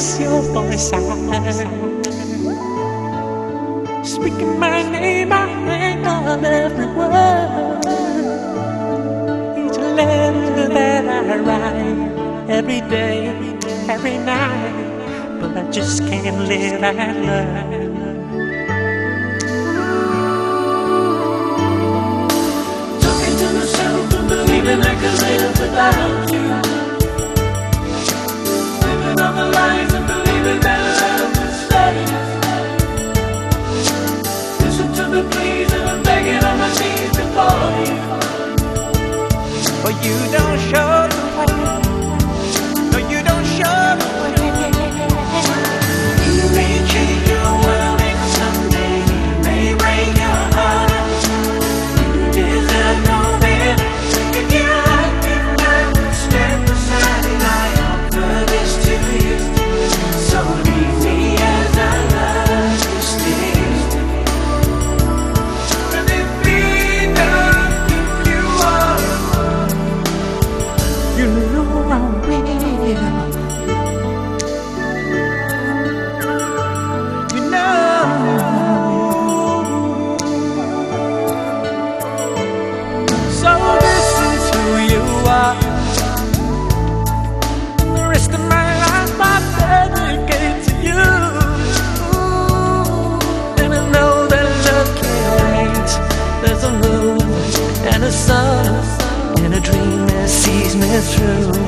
is your voice I heard, speaking my name, I hang on every word. Each letter that I write, every day, every night, but I just can't live and learn. Talking to myself and believing I can live without you. Living on the lines and believing that love will stay. Listen to me please, and I'm begging on my knees before you. But you don't show the way. No, you don't show the way. You may change your world and someday you may break your heart. You deserve no better. If you like me, I will stand beside you. I offer this to you. So leave me as I love you still. And if we don't give you up, you know I will. You know. So listen to you are. The rest of my life I dedicate to you. And I know that love can't wait. There's a moon and a sun and a dream that sees me through.